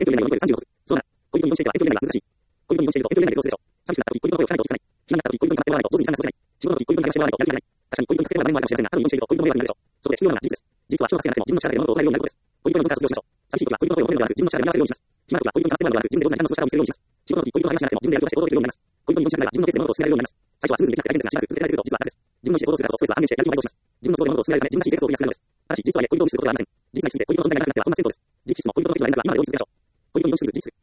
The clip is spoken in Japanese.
遠距離恋愛の36。そうだ。恋人に依存していては遠距離恋愛が難しい。恋人に依存していると遠距離恋愛がどうするでしょう。寂しくなった時恋人の声を聞かないと落ち着かない。気になった時恋人に語ってもらわないと上手に話せない。仕事の時恋人に話してもらわないとやる気が出ない。確かに恋人に助けてもらわないもあるかもしれませんが、多分依存していると恋人の迷惑になるでしょう。そこで必要なのは事実です。事実は人が助けなくても自分の力で物事を捉えるようになることです。恋人に依存から卒業しましょう。寂しい時は恋人の声を求めるのではなく自分の力で担わせるようにします。暇な時は恋人に語ってもらうのではなく自分でどんなに楽しさを見せるようにします。仕事の時恋人の話しなくても自分でやることして行動できるようになります。恋人に依存しなければ自分のペースで物事を進められるようになります。最初はスムーズにできなくて大変ですが、しばらく続けられると実は楽です。自分の意思で行動するからこそストレスは半減してやる気も倍増します。自分の都合で物事を進められるため自分らしい生活を送りやすくなるのです。ただし、事実とはいえ恋人を無視することはありません。事実について恋人の存在がなくなっては本末転倒です。事実とも恋人の時の連絡が今まで追い続けましょう。恋人に依存する事実。